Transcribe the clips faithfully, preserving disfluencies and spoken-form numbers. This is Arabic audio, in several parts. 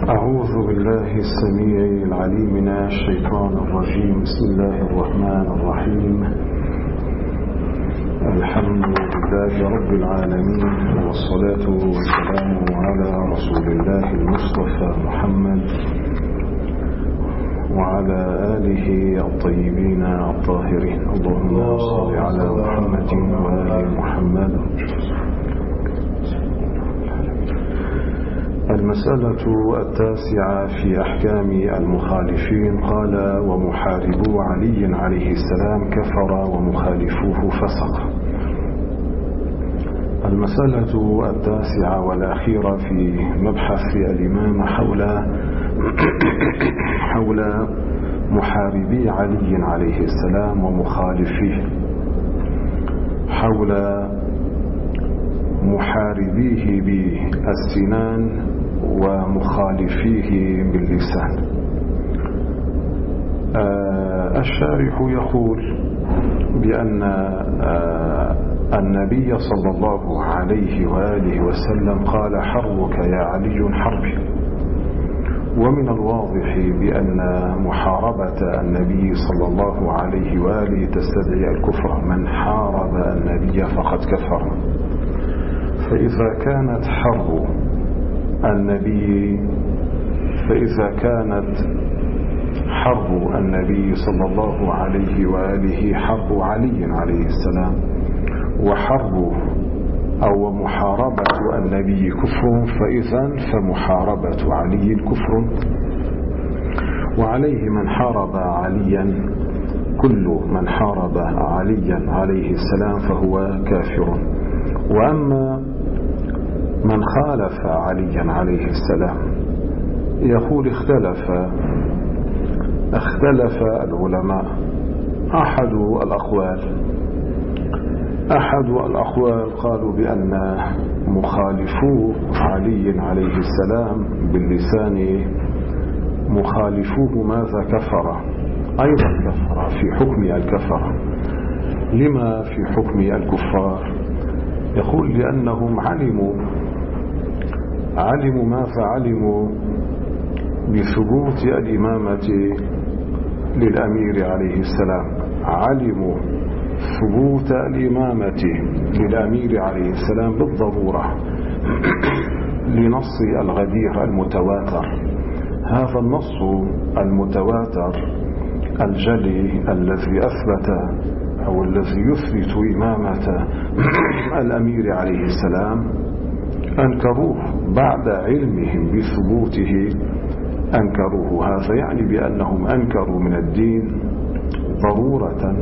أعوذ بالله السميع العليم من الشيطان الرجيم. بسم الله الرحمن الرحيم. الحمد لله رب العالمين، والصلاة والسلام على رسول الله المصطفى محمد وعلى آله الطيبين الطاهرين. اللهم صل على محمد وآل محمد. المسألة التاسعة في أحكام المخالفين. قال: ومحاربو علي عليه السلام كفر ومخالفوه فسق. المسألة التاسعة والأخيرة في مبحث الإمام حول حول محاربي علي عليه السلام ومخالفيه، حول محاربيه بالسنان ومخالفيه باللسان. آه الشارح يقول بأن آه النبي صلى الله عليه وآله وسلم قال: حربك يا علي حربي. ومن الواضح بأن محاربة النبي صلى الله عليه وآله تستدعي الكفر. من حارب النبي فقد كفر. فإذا كانت حرب النبي فإذا كانت حرب النبي صلى الله عليه وآله حرب علي عليه السلام، وحرب أو محاربة النبي كفر، فإذا فمحاربة علي كفر، وعليه من حارب عليا كل من حارب عليا عليه السلام فهو كافر. وأما من خالف عليا عليه السلام يقول: اختلف اختلف العلماء. أحد الأقوال أحد الأقوال قالوا بأن مخالفو علي عليه السلام باللسان مخالفوه ماذا كفر، أيضا كفر في حكم الكفر. لما في حكم الكفار؟ يقول: لأنهم علموا علموا ماذا علموا بثبوت الإمامة للأمير عليه السلام، علموا ثبوت الإمامة للأمير عليه السلام بالضرورة لنص الغدير المتواتر. هذا النص المتواتر الجلي الذي أثبت أو الذي يثبت إمامة الأمير عليه السلام أنكروه بعد علمهم بثبوته، أنكروه. هذا يعني بأنهم أنكروا من الدين ضرورة،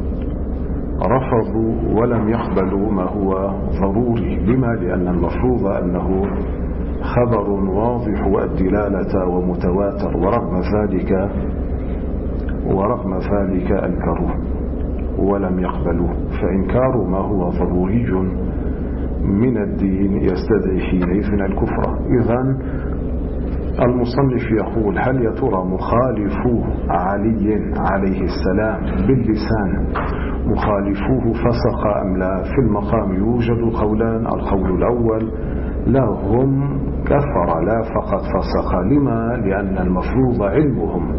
رفضوا ولم يقبلوا ما هو ضروري. لما؟ لأن المفروض أنه خبر واضح الدلالة ومتواتر، ورغم ذلك ورغم ذلك أنكروه ولم يقبلوه. فإنكار ما هو ضروري من الدين يستدعي حينئذ الكفر. إذن المصنف يقول: هل يا ترى مخالفو علي عليه السلام باللسان مخالفوه فسق أم لا؟ في المقام يوجد قولان. القول الأول: لا، هم كفر لا فقط فسق. لما؟ لأن المفروض علمهم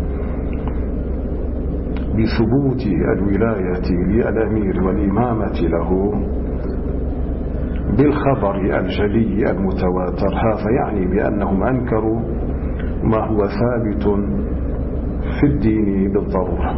بثبوت الولاية للأمير والإمامة له بالخبر الجلي المتواتر. هذا يعني بأنهم أنكروا ما هو ثابت في الدين بالضرورة.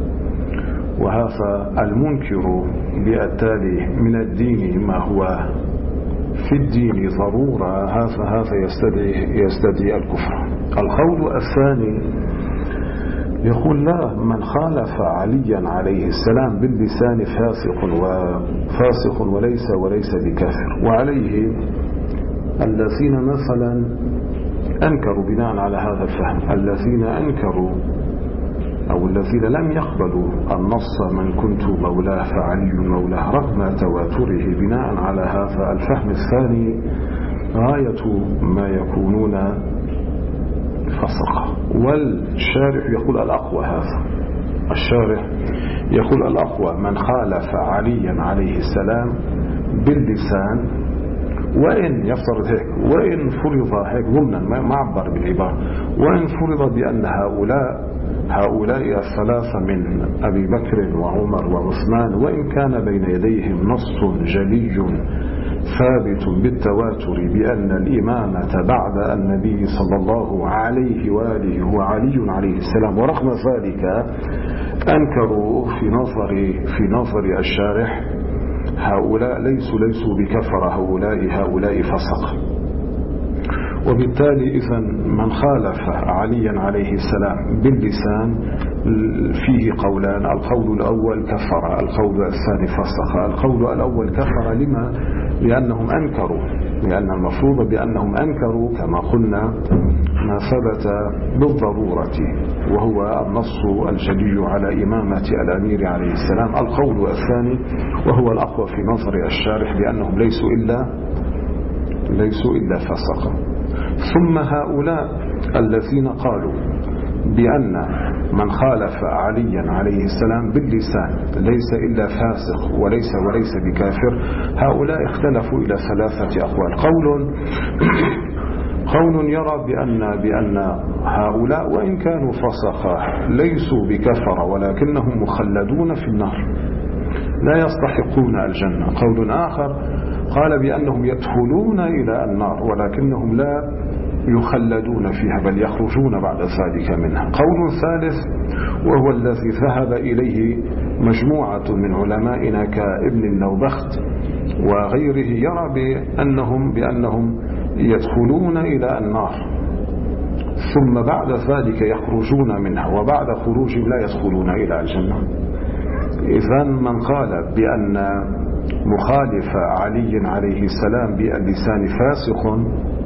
وهذا المنكر بالتالي من الدين ما هو في الدين ضرورة، هذا هذا يستدعي يستدعي الكفر. القول الثاني يقول: لا، من خالف عليا عليه السلام باللسان فاسق وفاسق وليس وليس بكافر. وعليه الذين مثلا أنكروا بناء على هذا الفهم، الذين أنكروا أو الذين لم يقبلوا النص من كنت مولاه فعلي مولاه رغم تواتره بناء على هذا الفهم الثاني، غاية ما يكونون فسق. والشارح يقول الأقوى هذا الشارح يقول الأقوى من خالف عليا عليه السلام باللسان وإن يفترض هيك، وإن فرض هيك ضمنا ما عبر بالعبارة، وإن فرض بأن هؤلاء هؤلاء الثلاثة من أبي بكر وعمر وعثمان وإن كان بين يديهم نص جلي ثابت بالتواتر بأن الإمامة بعد النبي صلى الله عليه وآله هو علي عليه السلام، ورغم ذلك أنكروا في نظر في نظر الشارح هؤلاء ليسوا ليسوا بكفر، هؤلاء هؤلاء فسق. وبالتالي إذا من خالف عليا عليه السلام باللسان فيه قولان، القول الأول كفر، القول الثاني فسق. القول الأول كفر لما؟ لأنهم أنكروا، لأن المفروض بأنهم أنكروا كما قلنا ما ثبت بالضرورة وهو النص الجلي على إمامة الأمير عليه السلام. القول الثاني وهو الأقوى في نظر الشارح بأنهم ليسوا إلا ليسوا إلا فسق. ثم هؤلاء الذين قالوا بأن من خالف عليا عليه السلام باللسان ليس إلا فاسق وليس وليس بكافر، هؤلاء اختلفوا إلى ثلاثة أقوال. قول قول يرى بأن بأن هؤلاء وإن كانوا فسقا ليسوا بكفر ولكنهم مخلدون في النار لا يستحقون الجنة. قول آخر قال بأنهم يدخلون إلى النار ولكنهم لا يخلدون فيها بل يخرجون بعد ذلك منها. قول ثالث وهو الذي ذهب إليه مجموعة من علمائنا كابن النوبخت وغيره، يرى بأنهم, بأنهم يدخلون إلى النار ثم بعد ذلك يخرجون منها وبعد خروجهم لا يدخلون إلى الجنة. إذن من قال بأن مخالف علي عليه السلام باللسان فاسق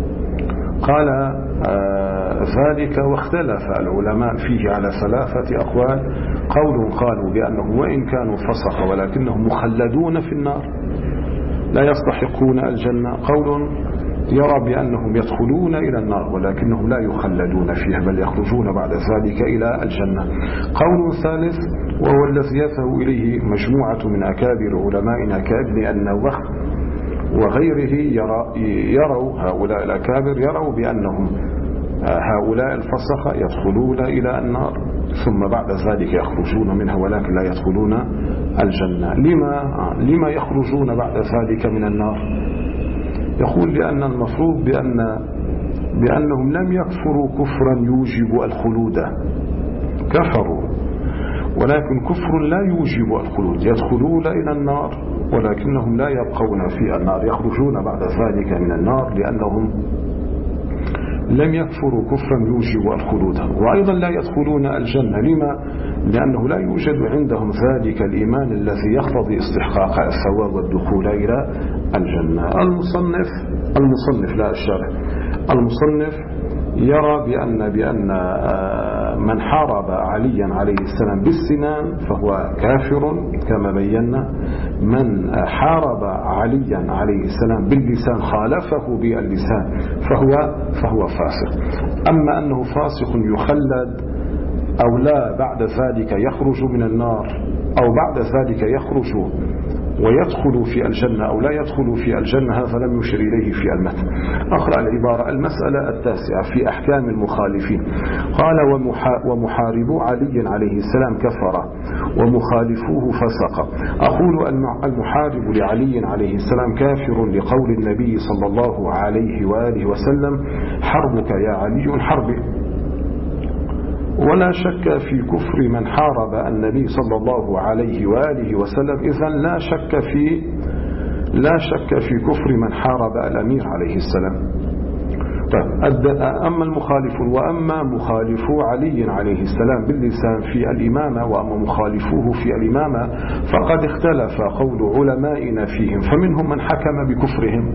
قال آه ذلك، واختلف العلماء فيه على ثلاثة أقوال. قول قالوا بأنه وإن كانوا فسق ولكنهم مخلدون في النار لا يستحقون الجنة. قول يرى بأنهم يدخلون إلى النار ولكنهم لا يخلدون فيها بل يخرجون بعد ذلك إلى الجنة. قول ثالث وهو الذي يذهب إليه مجموعة من أكابر علمائنا كابن النوبخت وغيره، يرى يروا هؤلاء الأكابر يروا بأنهم هؤلاء الفسقة يدخلون إلى النار ثم بعد ذلك يخرجون منها ولكن لا يدخلون الجنة. لما لما يخرجون بعد ذلك من النار؟ يقول لأن المفروض بأن بأنهم لم يكفروا كفرا يوجب الخلود، كفروا ولكن كفر لا يوجب الخلود، يدخلون إلى النار ولكنهم لا يبقون في النار، يخرجون بعد ذلك من النار لأنهم لم يكفروا كفرا يوجب الخلود. وأيضا لا يدخلون الجنة. لما؟ لأنه لا يوجد عندهم ذلك الإيمان الذي يقتضي استحقاق الثواب والدخول إلى الجنة. المصنف المصنف لا الشارع المصنف يرى بأن بأن من حارب عليا عليه السلام بالسنان فهو كافر كما بينا، من حارب عليا عليه السلام باللسان خالفه باللسان فهو فهو فاسق. أما أنه فاسق يخلد أو لا بعد ذلك يخرج من النار أو بعد ذلك يخرج ويدخل في الجنة أو لا يدخل في الجنة هذا لم يشر إليه في المتن. أقرأ العبارة. المسألة التاسعة في أحكام المخالفين. قال ومحاربو علي عليه السلام كفر ومخالفوه فسق. أقول المحارب لعلي عليه السلام كافر لقول النبي صلى الله عليه وآله وسلم حربك يا علي حربي، ولا شك في كفر من حارب النبي صلى الله عليه وآله وسلم. إذن لا شك في لا شك في كفر من حارب الأمير عليه السلام. طيب أما المخالفون وأما مخالفو علي عليه السلام باللسان في الإمامة وأما مخالفوه في الإمامة فقد اختلف قول علمائنا فيهم، فمنهم من حكم بكفرهم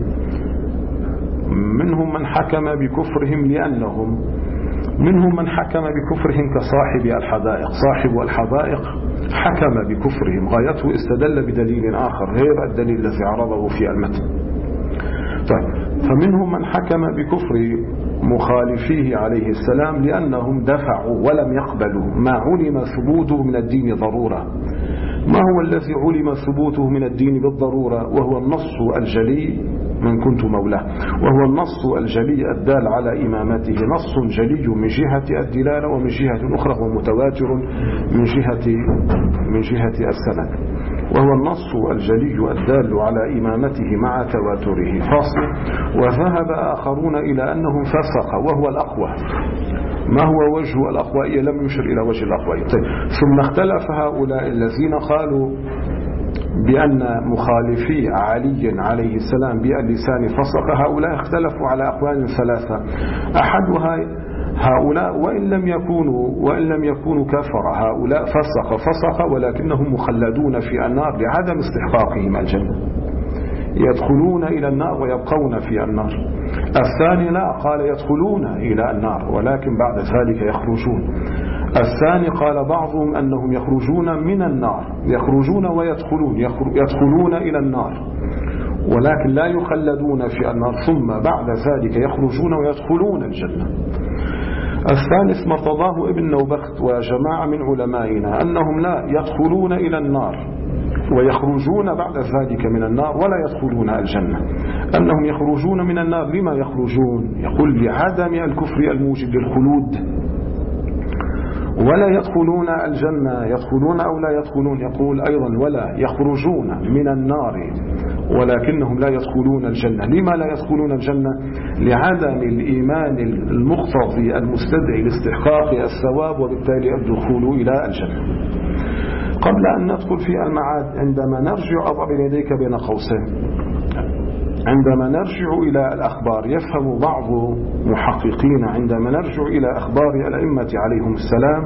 منهم من حكم بكفرهم لأنهم منهم من حكم بكفرهم كصاحب الحدائق. صاحب الحدائق حكم بكفرهم، غايته استدل بدليل آخر غير الدليل الذي عرضه في المتن. طيب فمنهم من حكم بكفر مخالفيه عليه السلام لأنهم دفعوا ولم يقبلوا ما علم ثبوته من الدين ضرورة، ما هو الذي علم ثبوته من الدين بالضرورة؟ وهو النص الجلي من كنت مولاه، وهو النص الجلي الدال على إمامته، نص جلي من جهة الدلالة ومن جهة أخرى ومتواتر من جهة من جهة السند، وهو النص الجلي الدال على إمامته مع تواتره. فاصل. وذهب آخرون إلى أنه فسق وهو الأقوى. ما هو وجه الأقوائية؟ لم يشر إلى وجه الأقوائية. طيب. ثم اختلف هؤلاء الذين قالوا بأن مخالفي علي عليه السلام باللسان فسق، هؤلاء اختلفوا على أقوال ثلاثة. أحدها هؤلاء وإن لم يكونوا وإن لم يكونوا كفر، هؤلاء فسق فسق ولكنهم مخلدون في النار لعدم استحقاقهم الجنة، يدخلون إلى النار ويبقون في النار. الثاني لا، قال يدخلون إلى النار ولكن بعد ذلك يخرجون. الثاني قال بعضهم أنهم يخرجون من النار، يخرجون ويدخلون، يدخلون إلى النار ولكن لا يخلدون في النار، ثم بعد ذلك يخرجون ويدخلون الجنة. الثالث ما ارتضاه ابن نوبخت وجماعة من علمائنا أنهم لا يدخلون إلى النار ويخرجون بعد ذلك من النار ولا يدخلون الجنة، أنهم يخرجون من النار. لما يخرجون؟ يقول لعدم الكفر الموجب للخلود، ولا يدخلون الجنة، يدخلون أو لا يدخلون؟ يقول أيضا ولا يخرجون من النار ولكنهم لا يدخلون الجنة. لما لا يدخلون الجنة؟ لعدم الإيمان المقتضي المستدعي لاستحقاق الثواب وبالتالي الدخول إلى الجنة. قبل أن ندخل في المعاد، عندما نرجع أضع بين يديك بين قوسين، عندما نرجع إلى الأخبار يفهم بعض محققين عندما نرجع إلى أخبار الأئمة عليهم السلام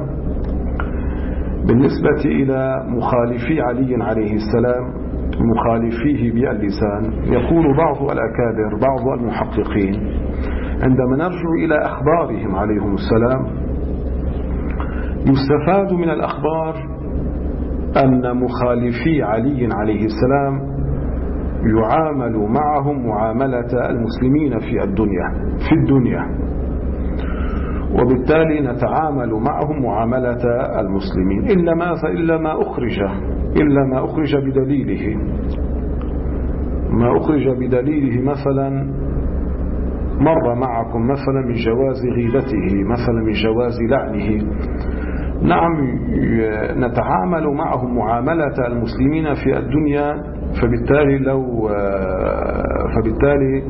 بالنسبة إلى مخالفي علي عليه السلام، مخالفيه باللسان، يقول بعض الأكابر بعض المحققين عندما نرجع إلى أخبارهم عليهم السلام يستفاد من الأخبار أن مخالفي علي عليه السلام يعامل معهم معاملة المسلمين في الدنيا في الدنيا وبالتالي نتعامل معهم معاملة المسلمين، إلا ما إلا ما أخرج إلا ما أخرج بدليله ما أخرج بدليله مثلا مر معكم مثلا من جواز غيبته، مثلا من جواز لعنه، نعم نتعامل معهم معاملة المسلمين في الدنيا، فبالتالي لو فبالتالي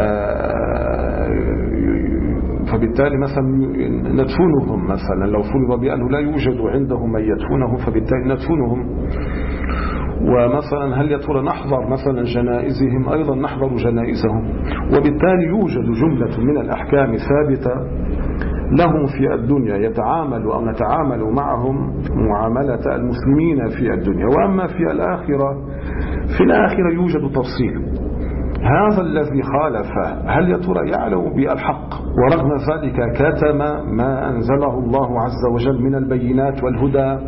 فبالتالي مثلا ندفنهم، مثلا لو فرض بأنه لا يوجد عندهم من يدفنهم فبالتالي ندفنهم. ومثلا هل يا ترى نحضر مثلا جنائزهم؟ أيضا نحضر جنائزهم. وبالتالي يوجد جملة من الأحكام ثابتة لهم في الدنيا يتعامل أو نتعامل معهم معاملة المسلمين في الدنيا. وأما في الآخرة، في الآخرة يوجد تفصيل. هذا الذي خالف هل يا ترى يعلم بالحق ورغم ذلك كتم ما أنزله الله عز وجل من البينات والهدى؟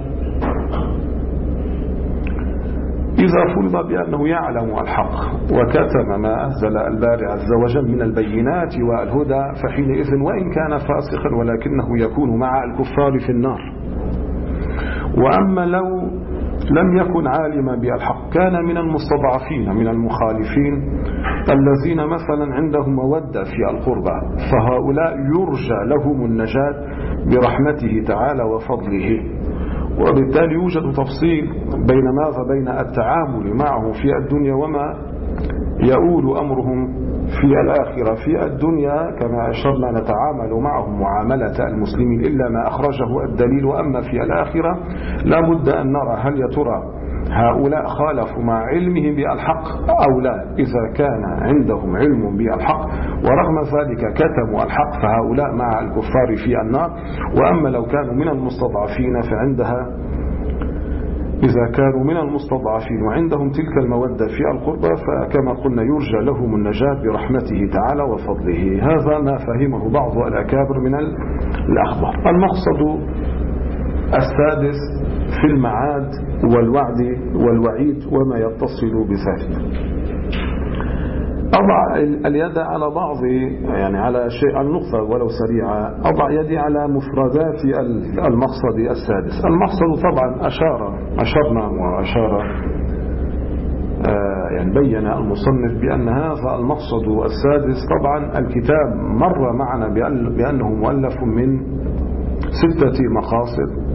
إذا فرض بأنه يعلم الحق وكتم ما أنزل الباري عز وجل من البينات والهدى فحينئذ وإن كان فاسقا ولكنه يكون مع الكفار في النار. وأما لو لم يكن عالما بالحق كان من المستضعفين من المخالفين الذين مثلا عندهم مودة في القربى، فهؤلاء يرجى لهم النجاة برحمته تعالى وفضله. وبالتالي يوجد تفصيل بين ماذا بين التعامل معه في الدنيا وما يؤول أمرهم في الآخرة. في الدنيا كما أشرنا نتعامل معهم معاملة المسلمين إلا ما أخرجه الدليل، وأما في الآخرة لا بد أن نرى هل يا ترى هؤلاء خالفوا مع علمهم بالحق أو لا. إذا كان عندهم علم بالحق ورغم ذلك كتموا الحق فهؤلاء مع الكفار في النار. وأما لو كانوا من المستضعفين فعندها إذا كانوا من المستضعفين وعندهم تلك المودة في القربى فكما قلنا يرجى لهم النجاة برحمته تعالى وفضله. هذا ما فهمه بعض الأكابر من الأخبار. المقصد السادس في المعاد والوعد والوعيد وما يتصل بذلك. أضع اليد على بعض يعني على شيء النقطة ولو سريعة، أضع يدي على مفردات المقصد السادس. المقصد طبعا أشار أشرنا وأشار آه يعني بين المصنف بأن هذا المقصد السادس طبعا الكتاب مر معنا بأنه مؤلف من ستة مقاصد،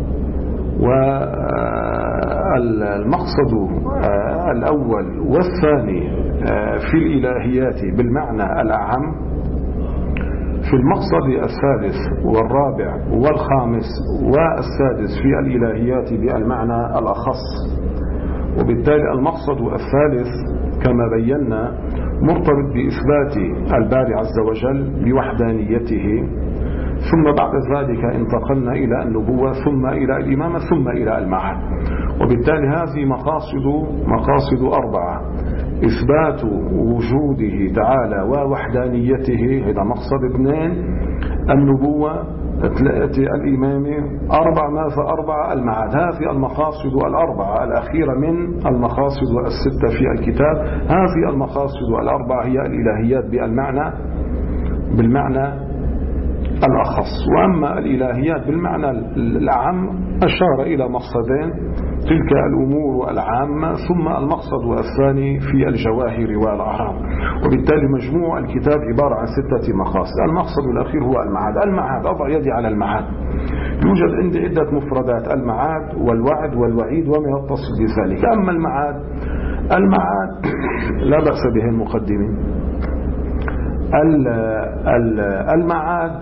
والمقصد الأول والثاني في الإلهيات بالمعنى الأعم، في المقصد الثالث والرابع والخامس والسادس في الإلهيات بالمعنى الأخص. وبالتالي المقصد الثالث كما بينا مرتبط بإثبات الباري عز وجل بوحدانيته، ثم بعد ذلك انتقلنا إلى النبوة ثم إلى الإمامة ثم إلى المعاد. وبالتالي هذه مقاصد مقاصد أربعة: إثبات وجوده تعالى ووحدانيته، هذا مقصد اثنين، النبوة ثلاثة، الإمامة أربع، ماذا أربعة، المعاد. هذه المقاصد الأربعة الأخيرة من المقاصد الستة في الكتاب. هذه المقاصد الأربعة هي الإلهيات بالمعنى بالمعنى الأخص. وأما الإلهيات بالمعنى الأعم أشار إلى مقصدين: تلك الأمور العامة، ثم المقصد الثاني في الجواهر والأعراض. وبالتالي مجموع الكتاب عبارة عن ستة مقاصد. المقصد الأخير هو المعاد. المعاد أضع يدي على المعاد. يوجد عندي عدة مفردات: المعاد والوعد والوعيد وما يتصل بذلك. أما المعاد المعاد لا بأس به المقدمين. المعاد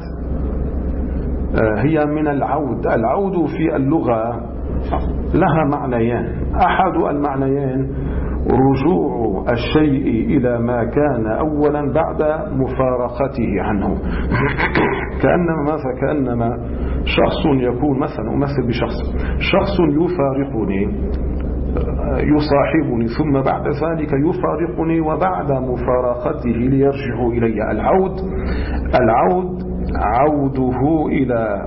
هي من العود. العود في اللغة لها معنيان: أحد المعنيين رجوع الشيء إلى ما كان أولا بعد مفارقته عنه. كأنما ماذا كأنما شخص يكون مثلا، أمثل بشخص، شخص يفارقني يصاحبني ثم بعد ذلك يفارقني وبعد مفارقته ليرجع إلي. العود العود عوده إلى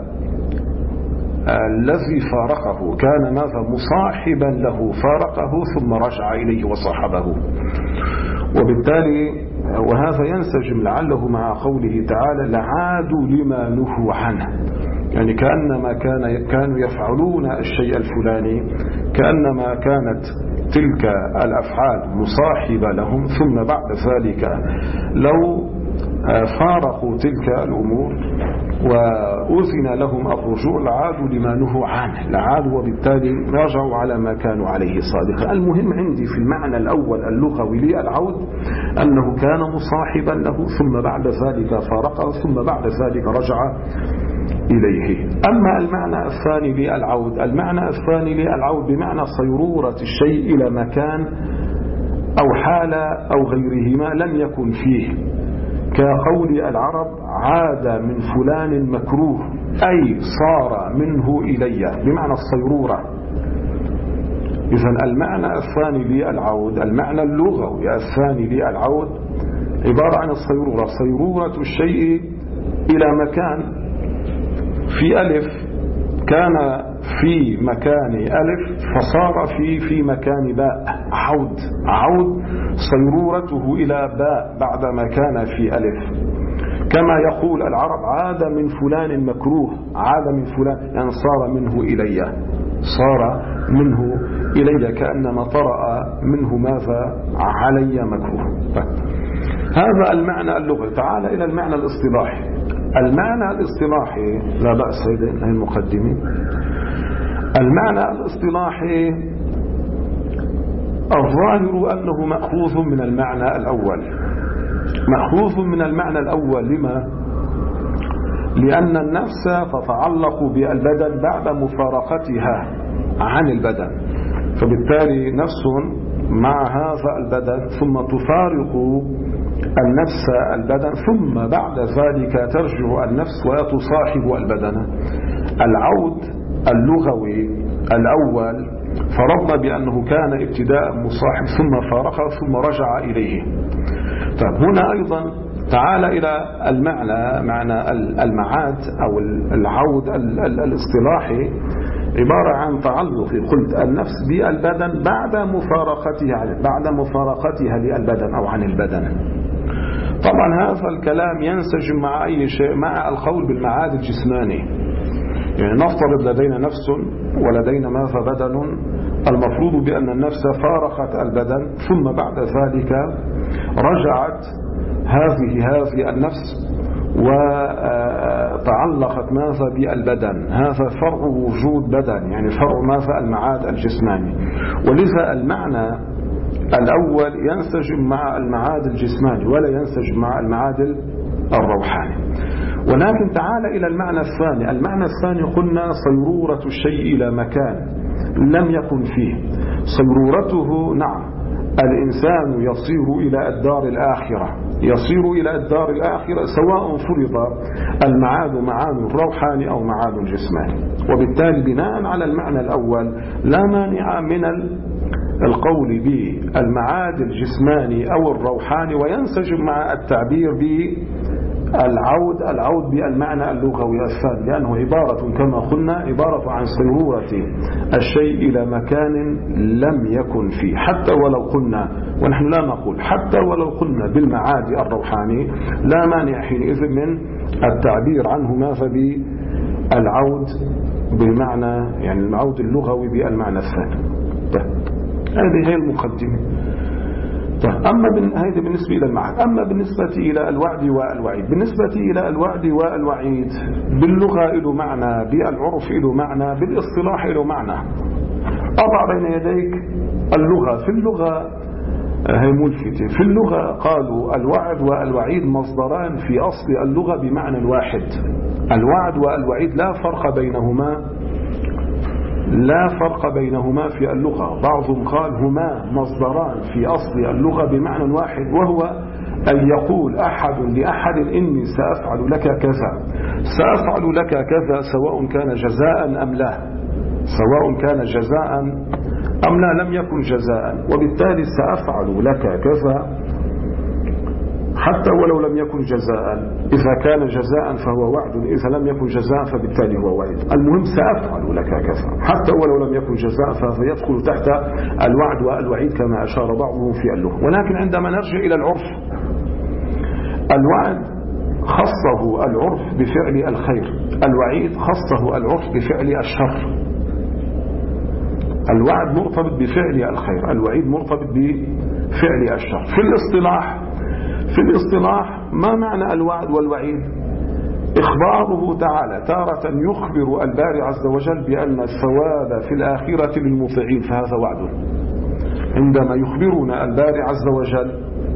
الذي فارقه، كان ماذا مصاحبا له، فارقه ثم رجع إليه وصاحبه. وبالتالي وهذا ينسجم لعله مع قوله تعالى: لعادوا لما نهوا عنه، يعني كأنما كان كانوا يفعلون الشيء الفلاني، كأنما كانت تلك الأفعال مصاحبة لهم، ثم بعد ذلك لو فارقوا تلك الأمور وأذن لهم الرجوع لعادوا لما نهوا عنه، لعادوا وبالتالي راجعوا على ما كانوا عليه صادقا. المهم عندي في المعنى الأول اللغوي للعود أنه كان مصاحبا له ثم بعد ذلك فارقه ثم بعد ذلك رجع إليه. أما المعنى الثاني للعود، المعنى الثاني للعود بمعنى صيرورة الشيء إلى مكان أو حالة أو غيرهما لم يكن فيه، كقول العرب: عاد من فلان مكروه، أي صار منه إلي، بمعنى الصيرورة. إذن المعنى الثاني للعود، المعنى اللغوي الثاني للعود عبارة عن الصيرورة، صيرورة الشيء إلى مكان. في ألف كان في مكان ألف فصار في في مكان باء، عود عود صيرورته إلى باء بعدما كان في ألف. كما يقول العرب: عاد من فلان مكروه، عاد من فلان يعني صار منه إلي، صار منه إلي، كأنما طرأ منه ماذا علي مكروه. هذا المعنى اللغوي. تعال إلى المعنى الاصطلاحي. المعنى الاصطلاحي لا بأس هذه المقدمين. المعنى الاصطلاحي الظاهر أنه مأخوذ من المعنى الأول، مأخوذ من المعنى الأول. لما؟ لأن النفس تتعلق بالبدن بعد مفارقتها عن البدن، فبالتالي نفس مع هذا البدن ثم تفارق النفس البدن، ثم بعد ذلك ترجع النفس وتصاحب البدن. العود اللغوي الأول فرضنا بأنه كان ابتداء مصاحب ثم فارقه ثم رجع إليه. طيب هنا أيضا تعال إلى المعنى، معنى المعاد أو العود الاصطلاحي. عبارة عن تعلق قلت النفس بالبدن بعد مفارقتها بعد مفارقتها للبدن أو عن البدن. طبعا هذا الكلام ينسجم مع أي شيء مع القول بالمعاد الجسماني. يعني نفترض لدينا نفس ولدينا ماذا بدن، المفروض بأن النفس فارقت البدن ثم بعد ذلك رجعت هذه هذه النفس وتعلقت ماذا بالبدن. هذا فرع وجود بدن، يعني فرع ماذا المعاد الجسماني. ولذا المعنى الأول ينسجم مع المعاد الجسماني ولا ينسجم مع المعاد الروحاني. ولكن تعال إلى المعنى الثاني. المعنى الثاني قلنا صيرورة الشيء إلى مكان لم يكن فيه. صيرورته نعم الإنسان يصير إلى الدار الآخرة، يصير إلى الدار الآخرة سواء فرض المعاد معاد روحاني أو معاد جسماني. وبالتالي بناء على المعنى الأول لا مانع من القول بالمعاد الجسماني أو الروحاني، وينسجم مع التعبير بالعود العود بالمعنى اللغوي الثاني، لأنه عبارة كما قلنا عبارة عن صيرورة الشيء إلى مكان لم يكن فيه. حتى ولو قلنا، ونحن لا نقول حتى ولو قلنا بالمعاد الروحاني لا مانع حينئذ من التعبير عنه ماذا بالعود بمعنى يعني العود اللغوي بالمعنى الثاني. هذه هي المقدمة. أما هذا بالنسبة إلى المعاد. أما بالنسبة إلى الوعد والوعيد، بالنسبة إلى الوعد والوعيد باللغة له معنى، بالعرف له معنى، بالاصطلاح له معنى. أضع بين يديك اللغة. في اللغة هي ملفتة. في اللغة قالوا الوعد والوعيد مصدران في أصل اللغة بمعنى واحد. الوعد والوعيد لا فرق بينهما لا فرق بينهما في اللغة. بعضهم قال هما مصدران في أصل اللغة بمعنى واحد، وهو أن يقول أحد لأحد إني سأفعل لك كذا. سأفعل لك كذا سواء كان جزاء أم لا، سواء كان جزاء أم لا لم يكن جزاء. وبالتالي سأفعل لك كذا حتى ولو لم يكن جزاء. إذا كان جزاء فهو وعد، إذا لم يكن جزاء فبالتالي هو وعد. المهم سأفعل لك كذا حتى ولو لم يكن جزاء، فهذا يدخل تحت الوعد والوعيد كما أشار بعضهم في اللغة. ولكن عندما نرجع إلى العرف، الوعد خصه العرف بفعل الخير، الوعيد خصه العرف بفعل الشر. الوعد مرتبط بفعل الخير، الوعيد مرتبط بفعل الشر. في الاصطلاح في الاصطلاح ما معنى الوعد والوعيد؟ إخباره تعالى تارة يخبر الباري عز وجل بأن الثواب في الآخرة للمطيعين فهذا وعد. عندما يخبرنا الباري عز وجل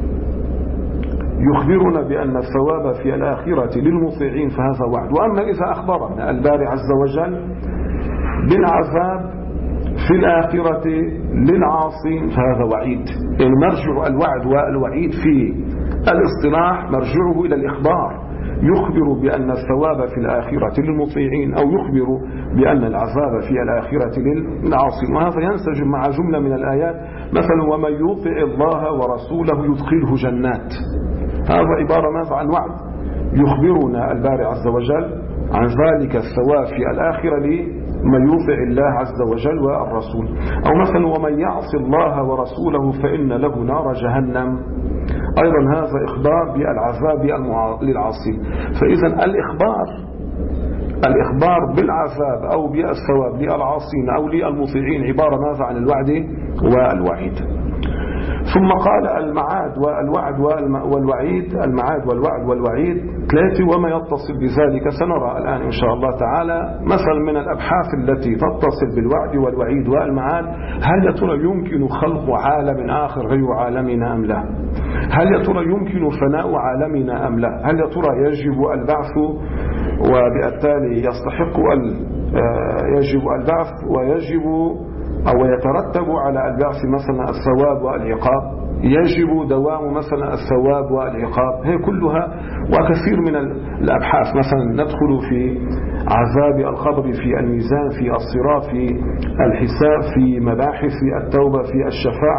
يخبرنا بأن الثواب في الآخرة للمطيعين فهذا وعد. وأما إذا أخبرنا الباري عز وجل بالعذاب في الآخرة للعاصين فهذا وعيد. يعني مرجع الوعد والوعيد في الاصطلاح مرجعه إلى الإخبار، يخبر بأن الثواب في الآخرة للمطيعين أو يخبر بأن العذاب في الآخرة للعاصين. وهذا ينسجم مع جملة من الآيات مثلا ومن يطع الله ورسوله يدخله جنات. هذا عبارة ماذا عن وعد، يخبرنا الباري عز وجل عن ذلك الثواب في الآخرة لمن يطع الله عز وجل والرسول. أو مثلا ومن يعص الله ورسوله فإن له نار جهنم، أيضا هذا إخبار بالعذاب للعاصين. فإذا الإخبار الإخبار بالعذاب أو بالثواب للعاصين أو للمطيعين عبارة ماذا عن الوعد والوعيد. ثم قال المعاد والوعد والوعيد، المعاد والوعد والوعيد ثلاثة، وما يتصل بذلك سنرى الآن إن شاء الله تعالى مثلا من الأبحاث التي تتصل بالوعد والوعيد والمعاد. هل يا ترى يمكن خلق عالم آخر غير عالمنا أم لا؟ هل يا ترى يمكن فناء عالمنا أم لا؟ هل يا ترى يجب البعث وبالتالي يستحق يجب البعث ويجب أو يترتب على البعث مثلا الثواب والعقاب، يجب دوام مثلا الثواب والعقاب؟ هي كلها وكثير من الأبحاث. مثلا ندخل في عذاب القبر، في الميزان، في الصراط، في الحساب، في مباحث التوبة، في الشفاعة.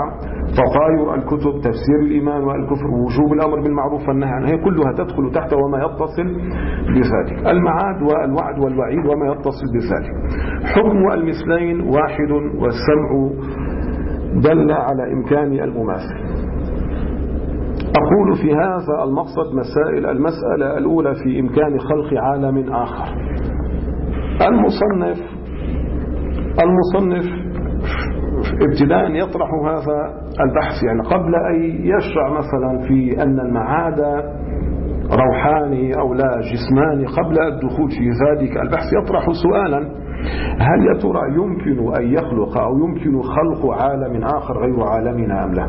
تطاير الكتب، تفسير الإيمان والكفر، وجوب الأمر بالمعروف والنهي عنه، هي كلها تدخل تحت وما يتصل بذلك، المعاد والوعد والوعيد وما يتصل بذلك. حكم المثلين واحد والسمع دل على إمكان المماثل. أقول في هذا المقصد مسائل. المسألة الأولى في إمكان خلق عالم آخر. المصنف المصنف ابتداء يطرح هذا البحث، يعني قبل أن يشرع مثلا في أن المعاد روحاني أو لا جسماني، قبل الدخول في ذلك البحث يطرح سؤالا: هل يا ترى يمكن أن يخلق أو يمكن خلق عالم آخر غير عالمنا أم لا؟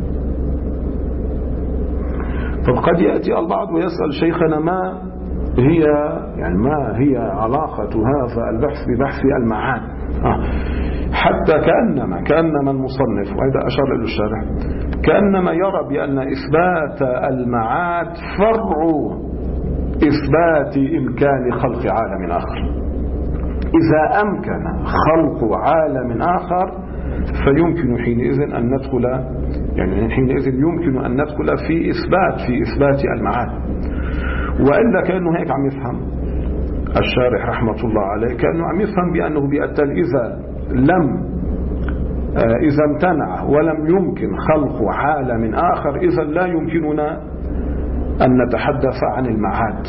فقد يأتي البعض ويسأل شيخنا ما هي يعني ما هي علاقة هذا البحث ببحث المعاد؟ آه. حتى كأنما كأنما المصنف، وهذا أشار إلى الشارح، كأنما يرى بأن إثبات المعاد فرع إثبات إمكان خلق عالم آخر. إذا أمكن خلق عالم آخر فيمكن حينئذ أن ندخل يعني حينئذ يمكن أن ندخل في إثبات في إثبات المعاد. وإلا كأنه هيك عم يفهم الشارح رحمة الله عليه، كأنه عم يفهم بأنه بأتل إذا لم إذا امتنع ولم يمكن خلق عالم آخر إذا لا يمكننا أن نتحدث عن المعاد.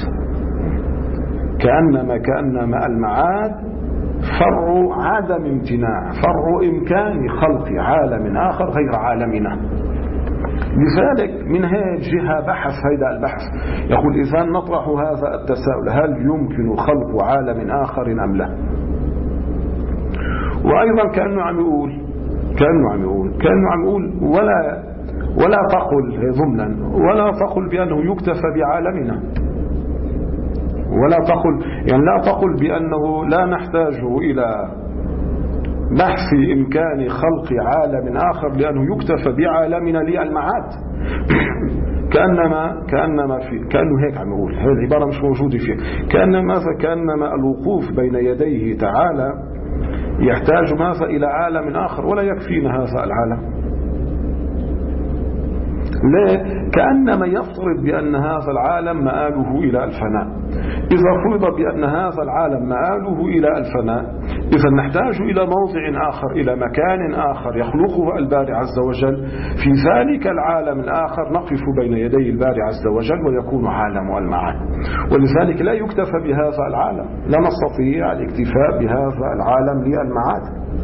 كأنما كأنما المعاد فرع عدم امتناع، فرع إمكان خلق عالم آخر غير عالمنا. لذلك من هذه الجهة بحث هذا البحث، يقول إذا نطرح هذا التساؤل: هل يمكن خلق عالم آخر أم لا؟ وأيضا كأنه عم يقول كأنه عم يقول كأنه عم يقول ولا ولا تقل ضمنا ولا تقل بأنه يكتفى بعالمنا، ولا تقل يعني لا تقل بأنه لا نحتاج إلى بحث إمكان خلق عالم آخر لأنه يكتفى بعالمنا للمعاد. كأنما كأنما في كأنه هيك عم يقول، هذه العبارة مش موجودة فيه، كأنما ماذا كأنما الوقوف بين يديه تعالى يحتاج ماذا إلى عالم آخر ولا يكفينا هذا العالم. ليه؟ كأنما يفترض بأن هذا العالم مآله إلى الفناء. إذا فرض بأن هذا العالم مآله إلى الفناء إذا نحتاج إلى موضع آخر، إلى مكان آخر يخلقه الباري عز وجل، في ذلك العالم الآخر نقف بين يدي الباري عز وجل ويكون عالم المعاد. ولذلك لا يكتفى بهذا العالم، لا نستطيع الاكتفاء بهذا العالم للمعاد.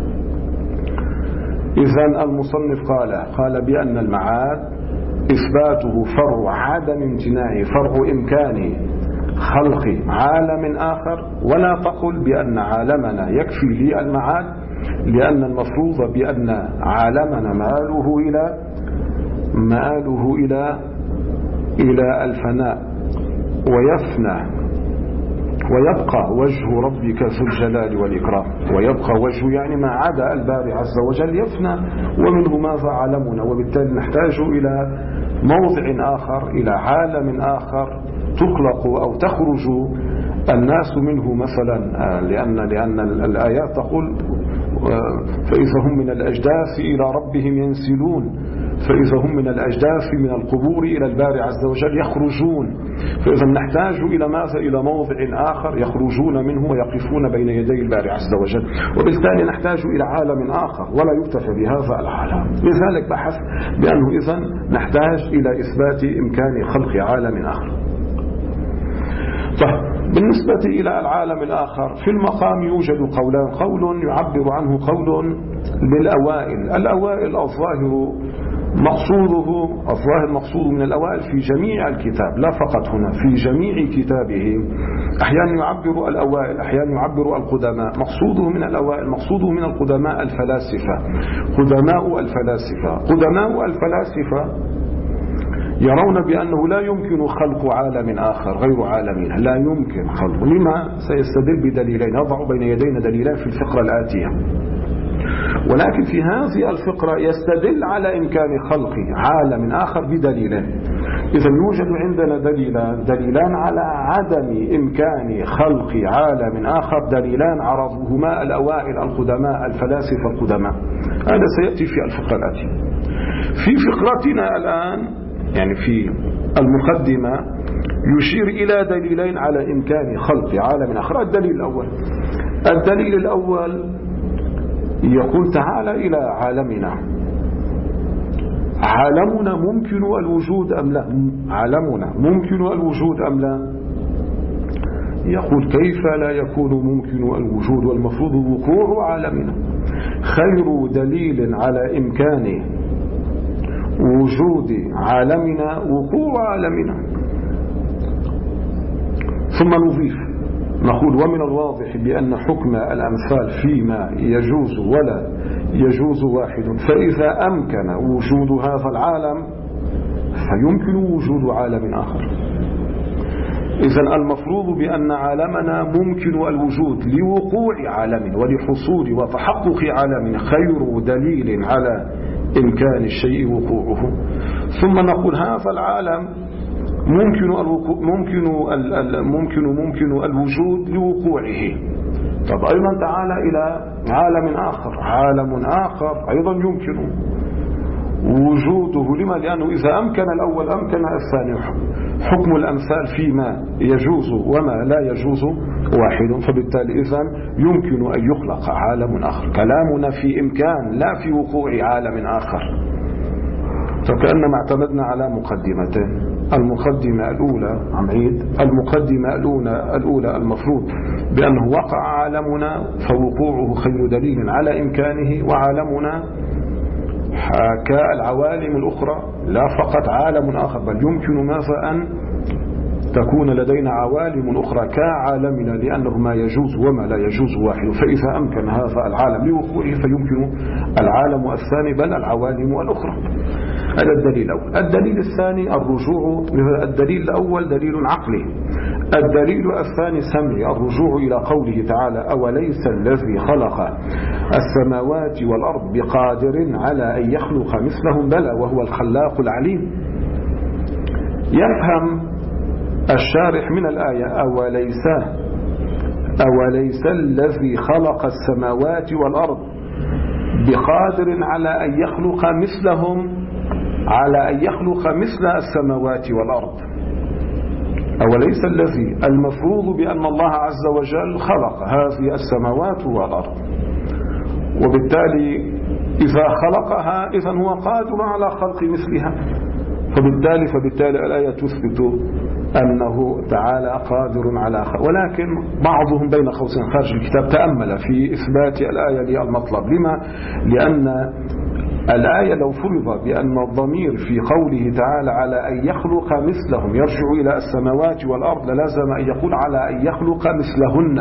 إذن المصنف قال قال بأن المعاد إثباته فرع عدم امتناع، فرع إمكان خلق عالم آخر، ولا تقل بأن عالمنا يكفي للمعاد، لأن المفروض بأن عالمنا مآله إلى مآله إلى إلى الفناء ويفنى، ويبقى وجه ربك ذو الجلال والإكرام. ويبقى وجه يعني ما عدا الباري عز وجل يفنى، ومنه ماذا عالمنا، وبالتالي نحتاج إلى موضع آخر، إلى عالم آخر تخلق أو تخرج الناس منه مثلا، لأن لأن الآيات تقول فإذا هم من الأجداث إلى ربهم ينسلون، فإذا هم من الأجداث من القبور إلى الباري عز وجل يخرجون. فإذا نحتاج إلى ماذا؟ إلى موضع آخر يخرجون منه ويقفون بين يدي الباري عز وجل، وبالتالي نحتاج إلى عالم آخر ولا يكتفى بهذا العالم. لذلك بحث بأنه إذن نحتاج إلى إثبات إمكان خلق عالم آخر. طيب، بالنسبة إلى العالم الآخر في المقام يوجد قولان، قول يعبر عنه قول للأوائل. الأوائل الظاهر مقصوده الظاهر مقصود من الأوائل في جميع الكتاب، لا فقط هنا، في جميع كتابه. أحيانا يعبر الأوائل، أحيانا يعبر القدماء. مقصوده من الأوائل مقصوده من القدماء الفلاسفة، قدماء الفلاسفة قدماء الفلاسفة يرون بأنه لا يمكن خلق عالم آخر غير عالمنا، لا يمكن خلقه. لما؟ سيستدل بدليلين، يضع بين يدينا دليلين في الفقرة الآتية. ولكن في هذه الفقرة يستدل على إمكان خلق عالم آخر بدليلين. إذا يوجد عندنا دليلان، دليلان على عدم إمكان خلق عالم آخر، دليلان عرضهما الأوائل القدماء الفلاسفة القدماء. هذا سيأتي في الفقرة الآتية. في فقرتنا الآن يعني في المقدمة يشير إلى دليلين على إمكان خلق عالم آخر. الدليل الأول الدليل الأول يقول تعالى إلى عالمنا. عالمنا ممكن الوجود أم لا؟ عالمنا ممكن الوجود أم لا؟ يقول كيف لا يكون ممكن الوجود والمفروض وقوع عالمنا؟ خير دليل على إمكان وجود عالمنا وقوع عالمنا. ثم نضيف نقول ومن الواضح بأن حكم الأمثال فيما يجوز ولا يجوز واحد، فإذا أمكن وجود هذا العالم فيمكن وجود عالم آخر. إذن المفروض بأن عالمنا ممكن الوجود لوقوع عالم ولحصول وتحقق عالم خير دليل على إمكان الشيء وقوعه. ثم نقول هذا العالم ممكن ممكن ممكن ممكن الوجود لوقوعه. طب أيضا تعالى إلى عالم آخر، عالم آخر أيضا يمكن وجوده. لما؟ لأنه إذا أمكن الأول أمكن الثاني. حكم الأمثال فيما يجوز وما لا يجوز واحد، فبالتالي إذن يمكن أن يخلق عالم آخر. كلامنا في إمكان لا في وقوع عالم آخر. فكأنما اعتمدنا على مقدمتين. المقدمة الأولى عميد المقدمة الأولى, الأولى المفروض بأنه وقع عالمنا فوقوعه خير دليل على إمكانه، وعالمنا كالعوالم الأخرى لا فقط عالم آخر، بل يمكن ماذا أن تكون لدينا عوالم أخرى كعالمنا، لأنه ما يجوز وما لا يجوز واحد. فإذا أمكن هذا العالم لوقوعه فيمكن العالم الثاني بل العوالم الأخرى. هذا الدليل الأول. الدليل الثاني الرجوع. الدليل الأول دليل عقلي. الدليل الثاني سمعي، الرجوع إلى قوله تعالى أوليس الذي خلق السماوات والأرض بقادر على أن يخلق مثلهم بلى وهو الخلاق العليم. يفهم الشارح من الآية أوليس أوليس الذي خلق السماوات والأرض بقادر على أن يخلق مثلهم على أن يخلق مثل السماوات والأرض. أوليس الذي المفروض بأن الله عز وجل خلق هذه السماوات والأرض، وبالتالي إذا خلقها إذن هو قادر على خلق مثلها. فبالتالي فبالتالي الآية تثبت أنه تعالى قادر على خلق. ولكن بعضهم بين قوسين خارج الكتاب تأمل في إثبات الآية للمطلب. لما؟ لأن الآية لو فرض بأن الضمير في قوله تعالى على أن يخلق مثلهم يرجع إلى السماوات والأرض لازم أن يقول على أن يخلق مثلهن.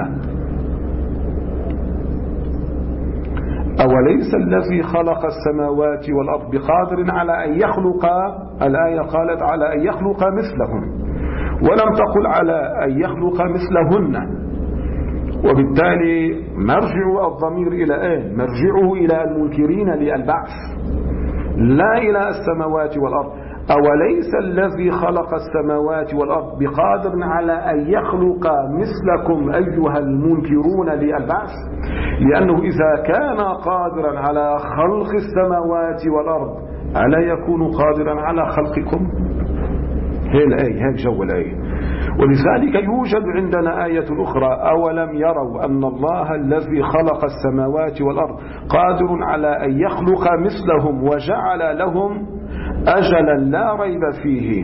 أوليس الذي خلق السماوات والأرض بقادر على أن يخلق، الآية قالت على أن يخلق مثلهم ولم تقل على أن يخلق مثلهن. وبالتالي مرجع الضمير إلى أين؟ مرجعه إلى المنكرين للبعث لا إلى السماوات والأرض. أوليس الذي خلق السماوات والأرض بقادر على أن يخلق مثلكم أيها المنكرون للبعث؟ لأنه إذا كان قادرا على خلق السماوات والأرض ألا يكون قادرا على خلقكم؟ هي الآية، هي جو الآية. ولذلك يوجد عندنا آية أخرى أولم يروا أن الله الذي خلق السماوات والأرض قادر على أن يخلق مثلهم وجعل لهم أجلا لا ريب فيه.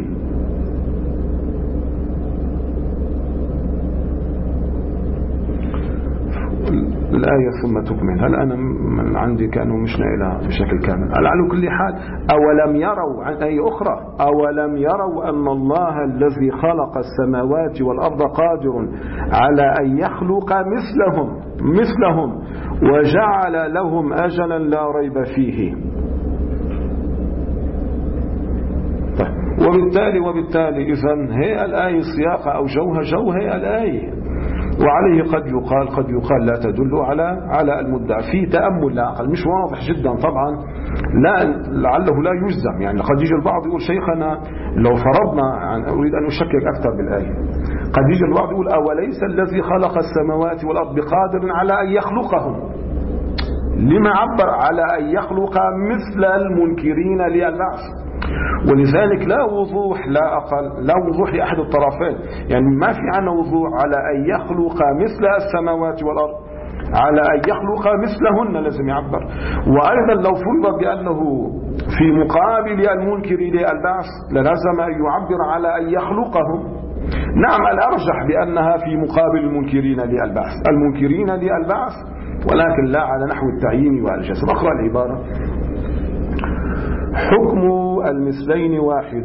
الآية ثم تكمل. هل أنا من عندي كأنه مش نائلها بشكل كامل. على كل حال أولم يروا عن آية أخرى أولم يروا أن الله الذي خلق السماوات والأرض قادر على أن يخلق مثلهم مثلهم وجعل لهم أجلا لا ريب فيه. طيب. وبالتالي وبالتالي إذن هي الآية سياقة أو جوها جو هي الآية، وعليه قد يقال قد يقال لا تدل على على المدعى في تأمل لا أقل. مش واضح جدا طبعا، لا لعله لا يجزم. يعني قد يجي البعض يقول شيخنا لو فرضنا عن أريد أن أشكك أكثر بالآية، قد يجي البعض يقول أوليس الذي خلق السماوات والأرض بقادر على أن يخلقهم. لما عبر على أن يخلق مثل المنكرين للبعث. ولذلك لا وضوح لا أقل لا وضوح لأحد الطرفين، يعني ما في عنا وضوح على أن يخلق مثل السماوات والأرض، على أن يخلق مثلهن لازم يعبر. وأيضا لو فرض بأنه في مقابل المنكر للبعث للازم أن يعبر على أن يخلقهم. نعم الأرجح بأنها في مقابل المنكرين للبعث المنكرين للبعث ولكن لا على نحو التعيين والجسم. أقرأ العبارة: حكم المثلين واحد.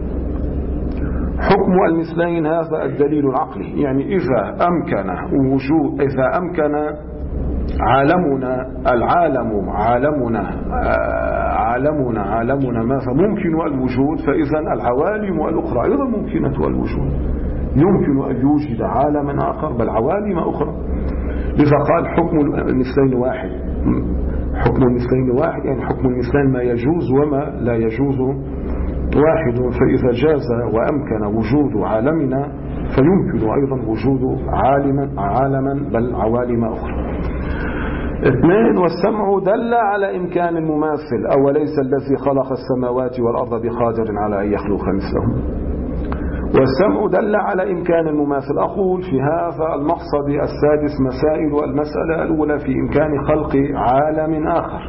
حكم المثلين هذا الدليل العقلي، يعني إذا أمكن وجود إذا أمكن عالمنا العالم عالمنا عالمنا عالمنا ماذا ممكن الوجود، فإذا العوالم الأخرى أيضا ممكنة الوجود. يمكن أن يوجد عالما آخر بل عوالم أخرى. لذا قال حكم المثلين واحد. حكم المثلين واحد يعني حكم المثلين ما يجوز وما لا يجوز واحد. فإذا جاز وأمكن وجود عالمنا فيمكن أيضا وجود عالما عالما بل عوالم أخرى. اثنين: والسمع دل على إمكان المماثل، أوليس الذي خلق السماوات والأرض بقادر على أن يخلق مثلهم. والسمع دل على إمكان المماثل. أقول في هذا المقصد السادس مسائل. المسألة الأولى في إمكان خلق عالم آخر.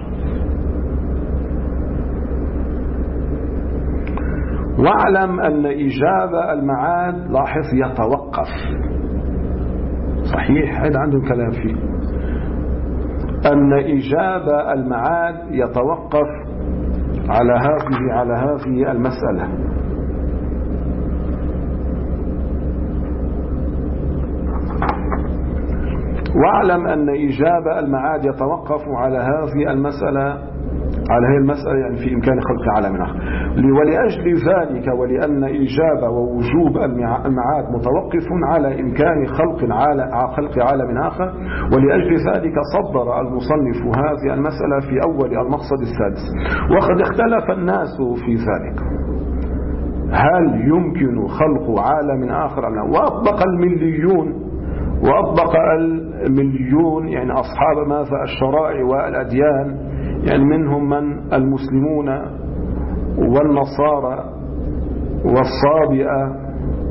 واعلم أن إيجاب المعاد لاحظ يتوقف. صحيح هذا عندهم كلام فيه أن إيجاب المعاد يتوقف على هذه على هذه المسألة. واعلم أن إيجاب المعاد يتوقف على هذه المسألة على هذه المسألة يعني في إمكان خلق عالم آخر. ولأجل ذلك ولأن إيجاب ووجوب المعاد متوقف على إمكان خلق عالم خلق عالم آخر، ولأجل ذلك صدر المصنف هذه المسألة في أول المقصد السادس. وقد اختلف الناس في ذلك، هل يمكن خلق عالم آخر أم لا؟ وأطبق المليون وأطبق المليون يعني أصحاب ماذا الشرائع والأديان، يعني منهم من المسلمون والنصارى والصابئة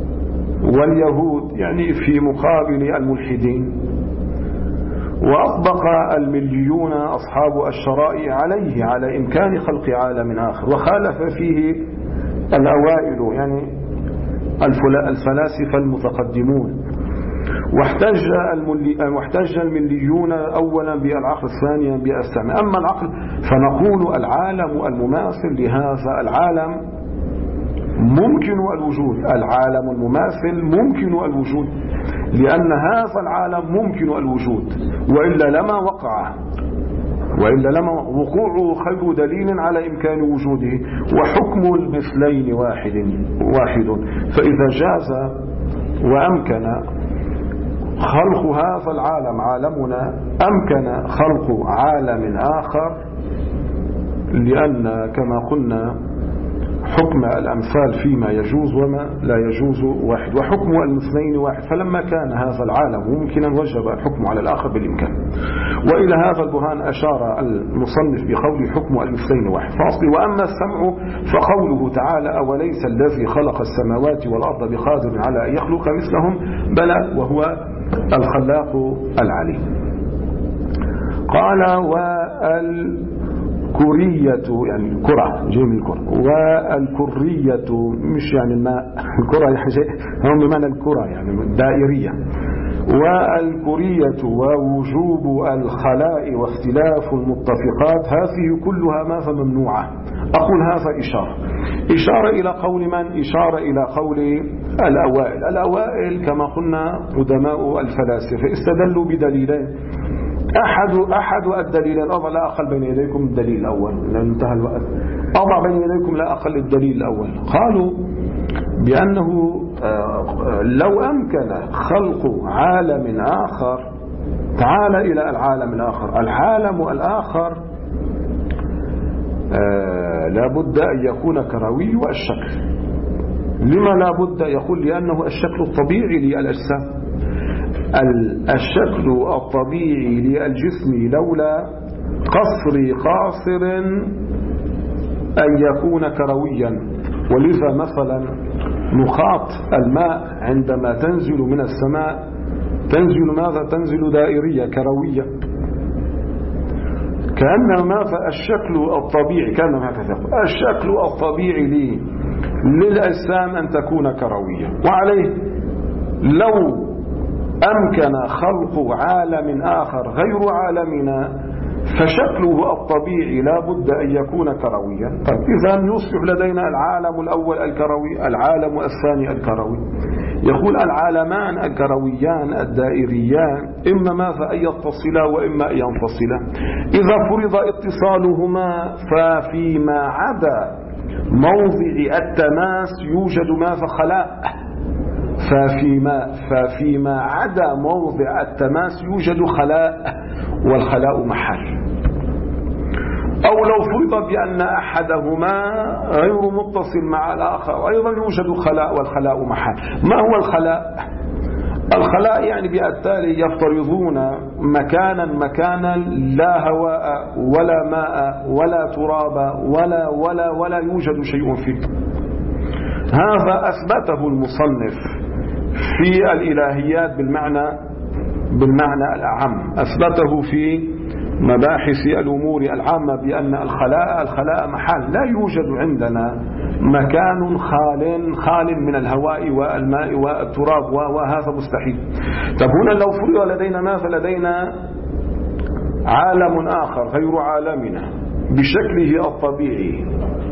واليهود يعني في مقابل الملحدين. وأطبق المليون أصحاب الشرائع عليه على إمكان خلق عالم آخر، وخالف فيه الأوائل يعني الفلاسفة المتقدمون. واحتج واحتج المليون أولا بالعقل، ثانيا بالسمع. أما العقل فنقول العالم المماثل لهذا العالم ممكن الوجود. العالم المماثل ممكن الوجود لأن هذا العالم ممكن الوجود، وإلا لما وقع وإلا لما وقوعه خير دليل على إمكان وجوده. وحكم المثلين واحد واحد فإذا جاز وأمكن خلق هذا العالم عالمنا أمكن خلق عالم آخر، لأن كما قلنا حكم الأمثال فيما يجوز وما لا يجوز واحد، وحكم المثلين واحد. فلما كان هذا العالم ممكنا وجب الحكم على الآخر بالإمكان. وإلى هذا البرهان أشار المصنف بقول حكم المثلين واحد. فأصل وأما السمع فقوله تعالى أوليس الذي خلق السماوات والأرض بقادر على أن يخلق مثلهم، بلى وهو الخلاق العليم. قال والكرية يعني الكرة جاي من الكرة، والكرية مش يعني الماء، الكرة هم بمعنى الكرة يعني دائرية. والكرية ووجوب الخلاء واختلاف المتفقات هذه كلها ماذا ممنوعة. أقول هذا إشارة إشارة إلى قول من؟ إشارة إلى قول الأوائل. الأوائل كما قلنا قدماء الفلاسفة استدلوا بدليلين. أحد أحد الدليلين أضع لا أقل بين يديكم الدليل الأول لأن انتهى الوقت. أضع بين يديكم لا أقل الدليل الأول. قالوا بأنه لو أمكن خلق عالم آخر، تعال إلى العالم الآخر. العالم الآخر لابد أن يكون كروي الشكل. لما لابد؟ يقول لأنه الشكل الطبيعي للأجسام. الشكل الطبيعي للجسم لولا قصر قاصر أن يكون كرويا. ولذا مثلا نقاط الماء عندما تنزل من السماء تنزل ماذا؟ تنزل دائرية كروية، كأن ماذا؟ الشكل الطبيعي، كأن هكذا الشكل الطبيعي لي للأجسام أن تكون كروية. وعليه لو أمكن خلق عالم آخر غير عالمنا فشكله الطبيعي لا بد أن يكون كرويا. طيب إذا يصبح لدينا العالم الأول الكروي، العالم الثاني الكروي. يقول العالمان الكرويان الدائريان إما ماذا؟ أن يتصلا وإما أن ينفصلا. إذا فرض اتصالهما ففيما عدا موضع التماس يوجد ماذا؟ خلاء. ففيما, ففيما عدا موضع التماس يوجد خلاء، والخلاء محل. أو لو فرض بأن أحدهما غير متصل مع الآخر أيضا يوجد خلاء والخلاء محل. ما هو الخلاء؟ الخلاء يعني بالتالي يفترضون مكانا مكانا لا هواء ولا ماء ولا تراب ولا ولا ولا يوجد شيء فيه. هذا أثبته المصنف في الإلهيات بالمعنى بالمعنى الأعم، أثبته في مباحث الأمور العامة بأن الخلاء الخلاء محل. لا يوجد عندنا مكان خال خال من الهواء والماء والتراب، وهذا مستحيل. طب هنا لو فرض لدينا ماذا؟ لدينا عالم آخر غير عالمنا بشكله الطبيعي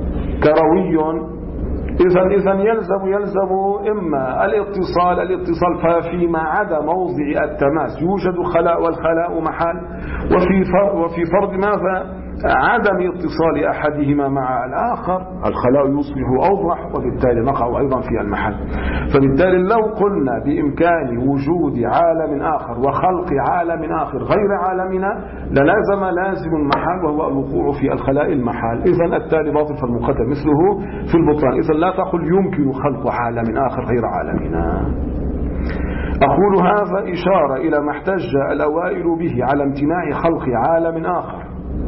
كروي، إذا إذا يلزم يلزم إما الاتصال الاتصال ففيما عدا موضع التماس يوجد خلاء والخلاء محل، وفي وفي فرض ماذا؟ عدم اتصال أحدهما مع الآخر الخلاء يصبح أوضح، وبالتالي نقع أيضا في المحل. فبالتالي لو قلنا بإمكان وجود عالم آخر وخلق عالم آخر غير عالمنا للازم لازم المحل وهو الوقوع في الخلاء المحل. إذن التالي باطل فالمقدم مثله في البطلان. إذن لا تقل يمكن خلق عالم آخر غير عالمنا. أقول هذا إشارة إلى ما احتج الأوائل به على امتناع خلق عالم آخر.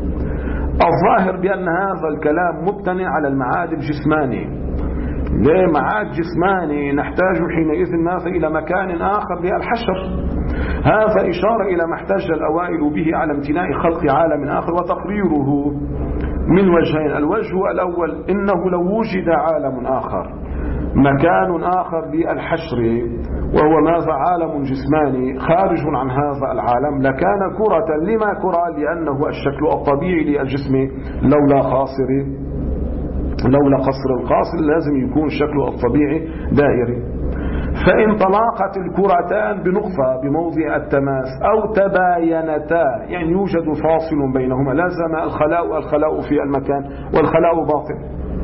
الظاهر بأن هذا الكلام مبتني على المعاد الجسماني. ليه معاد جسماني؟ نحتاج حينئذ ماذا؟ إلى مكان آخر للحشر. هذا إشارة إلى ما احتج الأوائل به على امتناع خلق عالم آخر، وتقريره من وجهين. الوجه الأول إنه لو وجد عالم آخر مكان آخر للحشر وهو ماذا؟ عالم جسماني خارج عن هذا العالم لكان كرة. لما كرة؟ لأنه الشكل الطبيعي للجسم لولا خاصر لولا قصر القاصر لازم يكون شكله الطبيعي دائري. فإن تلاقت الكرتان بنقطة بموضع التماس أو تباينتا يعني يوجد فاصل بينهما لازم الخلاء الخلاء في المكان والخلاء باطل.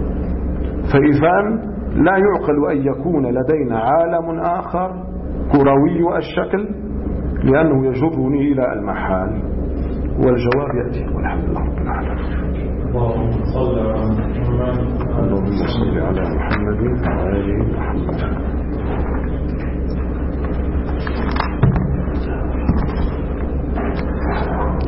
فإذا لا يعقل أن يكون لدينا عالم آخر كروي الشكل لأنه يجرني إلى المحال. والجواب يأتي والحمد لله رب العالمين. اللهم صل على محمد اللهم صل على محمد وعلى آله محمد.